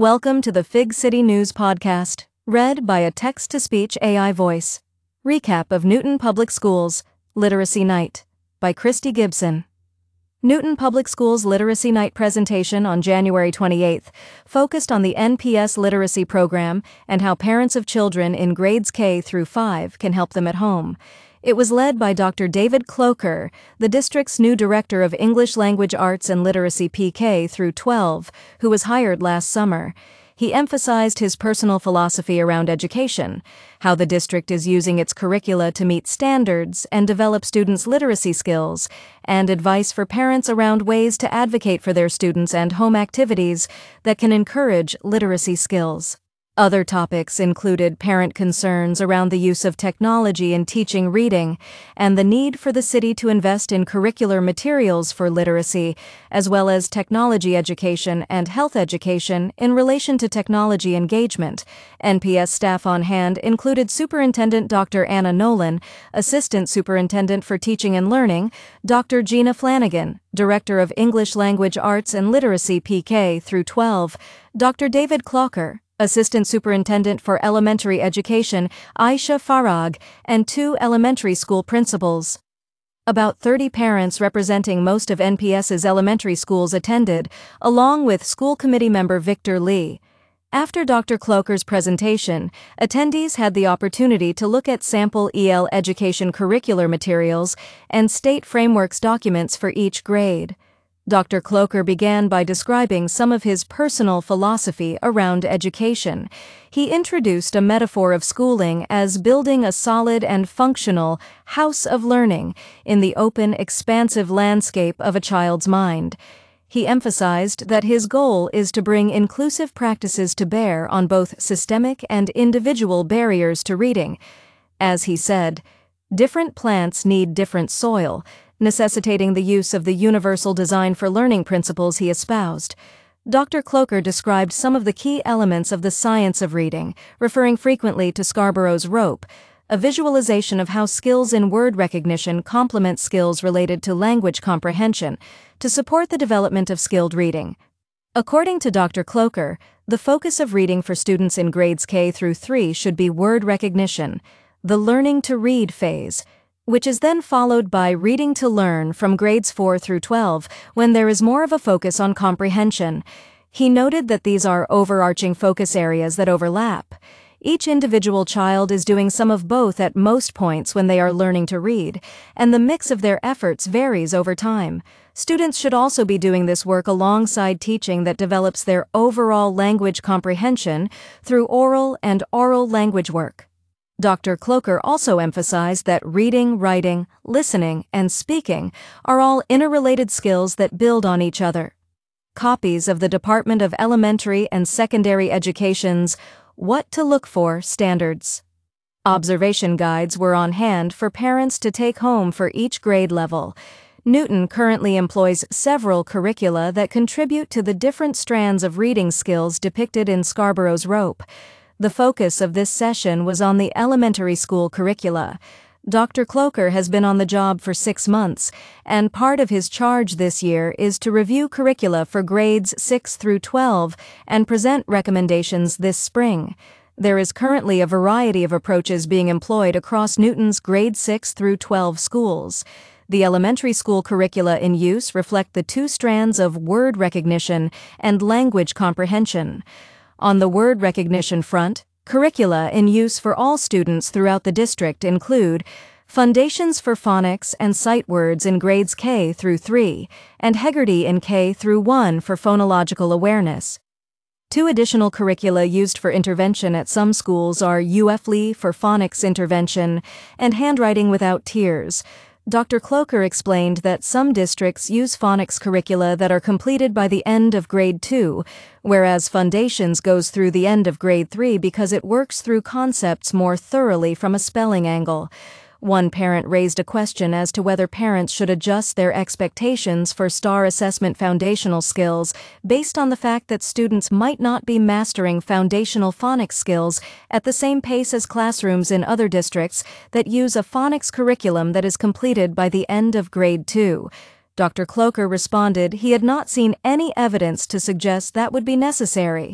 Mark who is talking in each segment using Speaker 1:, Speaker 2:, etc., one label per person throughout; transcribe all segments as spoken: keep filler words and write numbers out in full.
Speaker 1: Welcome to the Fig City News Podcast, read by a text-to-speech A I voice. Recap of Newton Public Schools Literacy Night by Christy Gibson. Newton Public Schools Literacy Night presentation on January twenty-eighth focused on the N P S literacy program and how parents of children in grades K through five can help them at home. It was led by Doctor David Cloker, the district's new Director of English Language Arts and Literacy P K through twelve, who was hired last summer. He emphasized his personal philosophy around education, how the district is using its curricula to meet standards and develop students' literacy skills, and advice for parents around ways to advocate for their students and home activities that can encourage literacy skills. Other topics included parent concerns around the use of technology in teaching reading and the need for the city to invest in curricular materials for literacy, as well as technology education and health education in relation to technology engagement. N P S staff on hand included Superintendent Doctor Anna Nolan, Assistant Superintendent for Teaching and Learning, Doctor Gina Flanagan, Director of English Language Arts and Literacy P K through twelve, Doctor David Cloker, Assistant Superintendent for Elementary Education, Aisha Farag, and two elementary school principals. About thirty parents representing most of NPS's elementary schools attended, along with school committee member Victor Lee. After Doctor Cloker's presentation, attendees had the opportunity to look at sample E L education curricular materials and state frameworks documents for each grade. Doctor Cloker began by describing some of his personal philosophy around education. He introduced a metaphor of schooling as building a solid and functional house of learning in the open, expansive landscape of a child's mind. He emphasized that his goal is to bring inclusive practices to bear on both systemic and individual barriers to reading. As he said, different plants need different soil, necessitating the use of the universal design for learning principles he espoused. Doctor Cloker described some of the key elements of the science of reading, referring frequently to Scarborough's rope, a visualization of how skills in word recognition complement skills related to language comprehension to support the development of skilled reading. According to Doctor Cloker, the focus of reading for students in grades K through three should be word recognition, the learning to read phase, which is then followed by reading to learn from grades four through twelve, when there is more of a focus on comprehension. He noted that these are overarching focus areas that overlap. Each individual child is doing some of both at most points when they are learning to read, and the mix of their efforts varies over time. Students should also be doing this work alongside teaching that develops their overall language comprehension through oral and oral language work. Doctor Cloker also emphasized that reading, writing, listening, and speaking are all interrelated skills that build on each other. Copies of the Department of Elementary and Secondary Education's What to Look For standards. Observation guides were on hand for parents to take home for each grade level. Newton currently employs several curricula that contribute to the different strands of reading skills depicted in Scarborough's rope. The focus of this session was on the elementary school curricula. Doctor Cloker has been on the job for six months, and part of his charge this year is to review curricula for grades six through twelve and present recommendations this spring. There is currently a variety of approaches being employed across Newton's grade six through twelve schools. The elementary school curricula in use reflect the two strands of word recognition and language comprehension. On the word recognition front, curricula in use for all students throughout the district include Foundations for Phonics and Sight Words in grades K through three, and Hegarty in K through one for phonological awareness. Two additional curricula used for intervention at some schools are U F L I for phonics intervention and Handwriting Without Tears. Doctor Cloker explained that some districts use phonics curricula that are completed by the end of grade two, whereas Foundations goes through the end of grade three because it works through concepts more thoroughly from a spelling angle. One parent raised a question as to whether parents should adjust their expectations for STAR assessment foundational skills based on the fact that students might not be mastering foundational phonics skills at the same pace as classrooms in other districts that use a phonics curriculum that is completed by the end of grade two. Doctor Cloker responded he had not seen any evidence to suggest that would be necessary.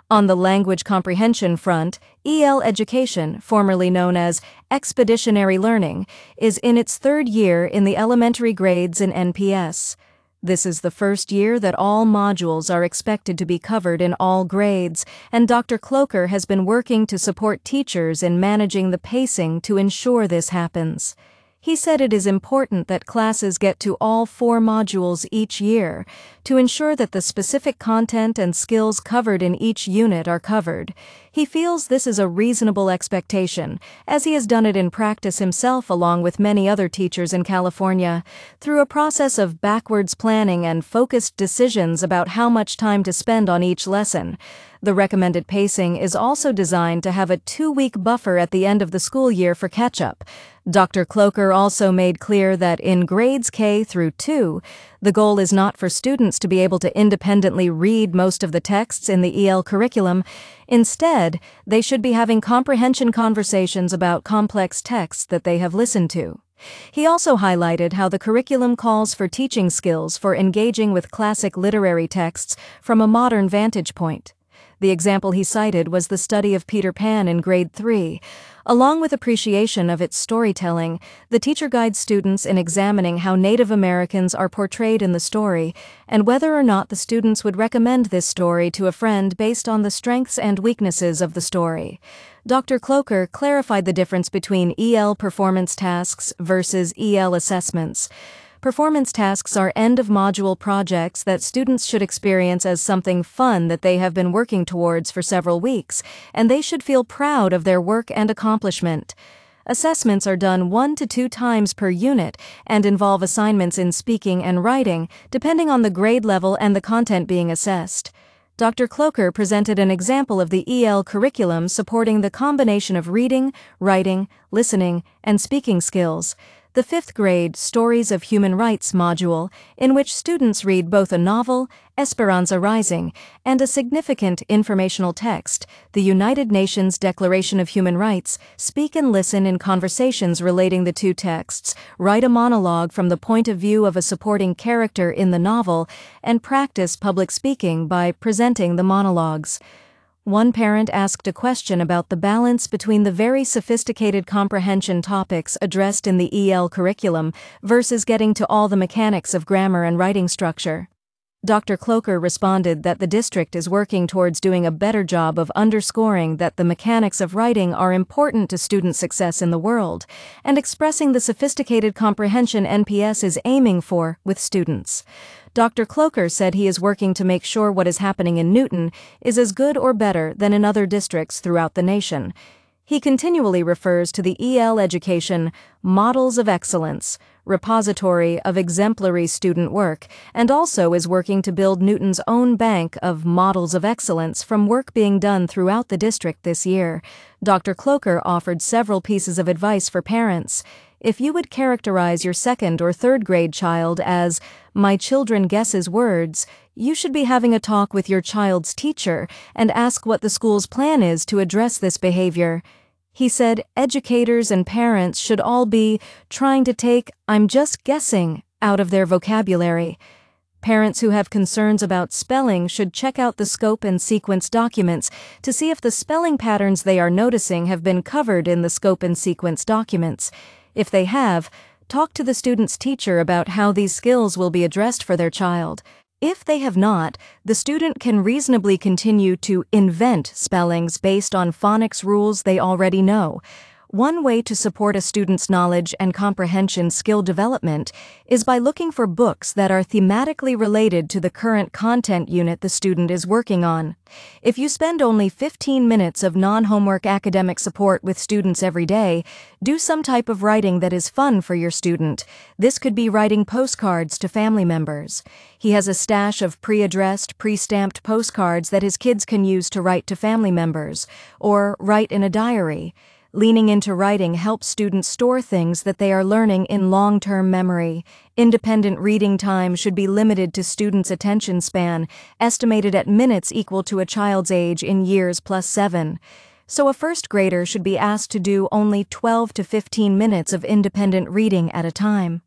Speaker 1: On the language comprehension front, E L education, formerly known as expeditionary learning, is in its third year in the elementary grades in N P S. This is the first year that all modules are expected to be covered in all grades, and Doctor Cloker has been working to support teachers in managing the pacing to ensure this happens. He said it is important that classes get to all four modules each year to ensure that the specific content and skills covered in each unit are covered. He feels this is a reasonable expectation, as he has done it in practice himself along with many other teachers in California, through a process of backwards planning and focused decisions about how much time to spend on each lesson. The recommended pacing is also designed to have a two-week buffer at the end of the school year for catch-up. Doctor Cloker also made clear that in grades K through two, the goal is not for students to be able to independently read most of the texts in the E L curriculum. Instead, they should be having comprehension conversations about complex texts that they have listened to. He also highlighted how the curriculum calls for teaching skills for engaging with classic literary texts from a modern vantage point. The example he cited was the study of Peter Pan in grade three. Along with appreciation of its storytelling, the teacher guides students in examining how Native Americans are portrayed in the story and whether or not the students would recommend this story to a friend based on the strengths and weaknesses of the story. Doctor Cloker clarified the difference between E L performance tasks versus E L assessments. Performance tasks are end-of-module projects that students should experience as something fun that they have been working towards for several weeks, and they should feel proud of their work and accomplishment. Assessments are done one to two times per unit and involve assignments in speaking and writing, depending on the grade level and the content being assessed. Doctor Cloker presented an example of the E L curriculum supporting the combination of reading, writing, listening, and speaking skills. The fifth grade Stories of Human Rights module, in which students read both a novel, Esperanza Rising, and a significant informational text, the United Nations Declaration of Human Rights, speak and listen in conversations relating the two texts, write a monologue from the point of view of a supporting character in the novel, and practice public speaking by presenting the monologues. One parent asked a question about the balance between the very sophisticated comprehension topics addressed in the E L curriculum versus getting to all the mechanics of grammar and writing structure. Doctor Cloker responded that the district is working towards doing a better job of underscoring that the mechanics of writing are important to student success in the world, and expressing the sophisticated comprehension N P S is aiming for with students. Doctor Cloker said he is working to make sure what is happening in Newton is as good or better than in other districts throughout the nation. He continually refers to the E L education Models of Excellence, repository of exemplary student work, and also is working to build Newton's own bank of models of excellence from work being done throughout the district this year. Doctor Cloker offered several pieces of advice for parents. If you would characterize your second or third grade child as, "My children guesses words," you should be having a talk with your child's teacher and ask what the school's plan is to address this behavior. He said educators and parents should all be trying to take "I'm just guessing" out of their vocabulary. Parents who have concerns about spelling should check out the scope and sequence documents to see if the spelling patterns they are noticing have been covered in the scope and sequence documents. If they have, talk to the student's teacher about how these skills will be addressed for their child. If they have not, the student can reasonably continue to invent spellings based on phonics rules they already know. One way to support a student's knowledge and comprehension skill development is by looking for books that are thematically related to the current content unit the student is working on. If you spend only fifteen minutes of non-homework academic support with students every day, do some type of writing that is fun for your student. This could be writing postcards to family members. He has a stash of pre-addressed, pre-stamped postcards that his kids can use to write to family members, or write in a diary. Leaning into writing helps students store things that they are learning in long-term memory. Independent reading time should be limited to students' attention span, estimated at minutes equal to a child's age in years plus seven. So a first grader should be asked to do only twelve to fifteen minutes of independent reading at a time.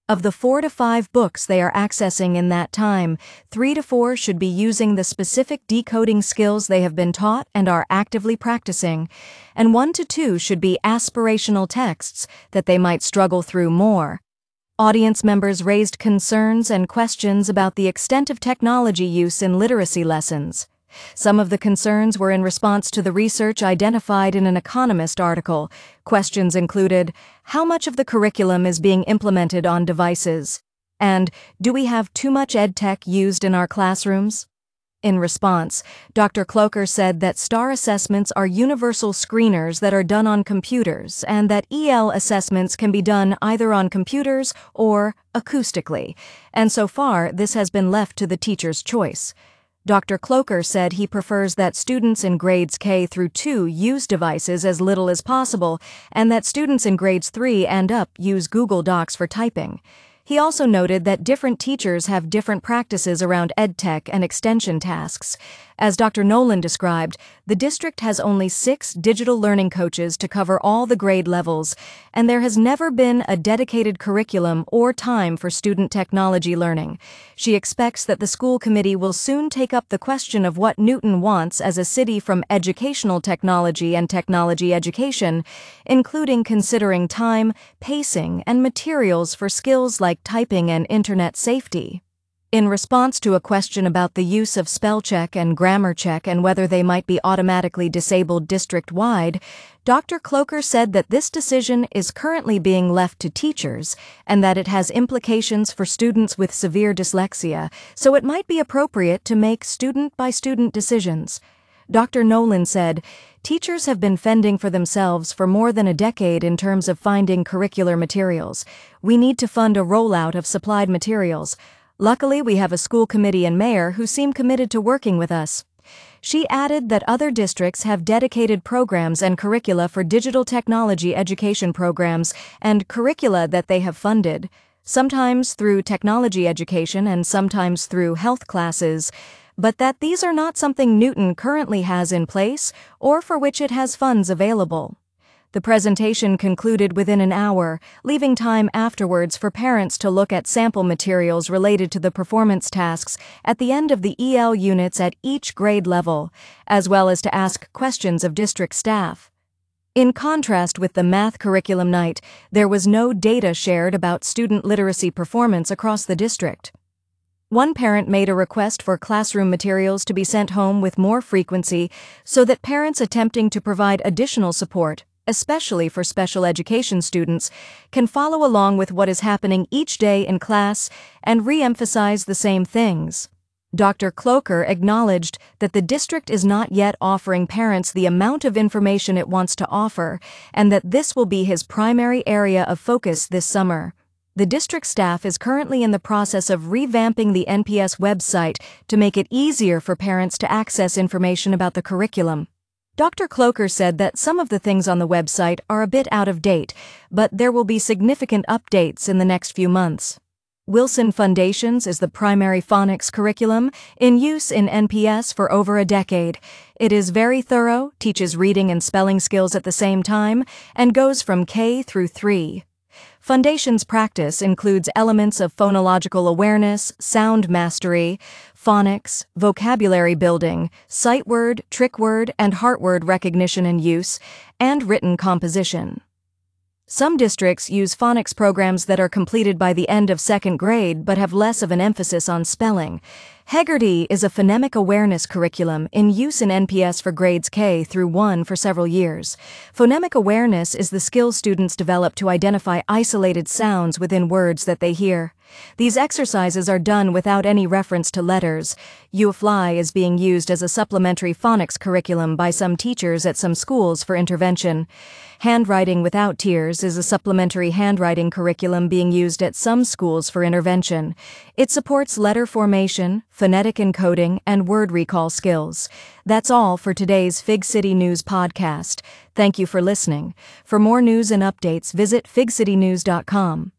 Speaker 1: Of the four to five books they are accessing in that time, three to four should be using the specific decoding skills they have been taught and are actively practicing, and one to two should be aspirational texts that they might struggle through more. Audience members raised concerns and questions about the extent of technology use in literacy lessons. Some of the concerns were in response to the research identified in an Economist article. Questions included, how much of the curriculum is being implemented on devices? And, do we have too much EdTech used in our classrooms? In response, Doctor Cloker said that STAR assessments are universal screeners that are done on computers and that E L assessments can be done either on computers or acoustically, and so far this has been left to the teacher's choice. Doctor Cloker said he prefers that students in grades K through two use devices as little as possible and that students in grades three and up use Google Docs for typing. He also noted that different teachers have different practices around EdTech and extension tasks. As Doctor Nolan described, the district has only six digital learning coaches to cover all the grade levels, and there has never been a dedicated curriculum or time for student technology learning. She expects that the school committee will soon take up the question of what Newton wants as a city from educational technology and technology education, including considering time, pacing, and materials for skills like typing and internet safety. In response to a question about the use of spell check and grammar check and whether they might be automatically disabled district-wide, Doctor Cloker said that this decision is currently being left to teachers and that it has implications for students with severe dyslexia, so it might be appropriate to make student-by-student decisions. Doctor Nolan said, teachers have been fending for themselves for more than a decade in terms of finding curricular materials. We need to fund a rollout of supplied materials. Luckily, we have a school committee and mayor who seem committed to working with us. She added that other districts have dedicated programs and curricula for digital technology education programs and curricula that they have funded, sometimes through technology education and sometimes through health classes, but that these are not something Newton currently has in place or for which it has funds available. The presentation concluded within an hour, leaving time afterwards for parents to look at sample materials related to the performance tasks at the end of the E L units at each grade level, as well as to ask questions of district staff. In contrast with the math curriculum night, there was no data shared about student literacy performance across the district. One parent made a request for classroom materials to be sent home with more frequency so that parents attempting to provide additional support, especially for special education students, can follow along with what is happening each day in class and re-emphasize the same things. Doctor Cloker acknowledged that the district is not yet offering parents the amount of information it wants to offer and that this will be his primary area of focus this summer. The district staff is currently in the process of revamping the N P S website to make it easier for parents to access information about the curriculum. Doctor Cloker said that some of the things on the website are a bit out of date, but there will be significant updates in the next few months. Wilson Foundations is the primary phonics curriculum in use in N P S for over a decade. It is very thorough, teaches reading and spelling skills at the same time, and goes from K through three. Foundations practice includes elements of phonological awareness, sound mastery, phonics, vocabulary building, sight word, trick word, and heart word recognition and use, and written composition. Some districts use phonics programs that are completed by the end of second grade but have less of an emphasis on spelling. Heggerty is a phonemic awareness curriculum in use in N P S for grades K through one for several years. Phonemic awareness is the skill students develop to identify isolated sounds within words that they hear. These exercises are done without any reference to letters. U F L I is being used as a supplementary phonics curriculum by some teachers at some schools for intervention. Handwriting Without Tears is a supplementary handwriting curriculum being used at some schools for intervention. It supports letter formation, phonetic encoding, and word recall skills. That's all for today's Fig City News podcast. Thank you for listening. For more news and updates, visit fig city news dot com.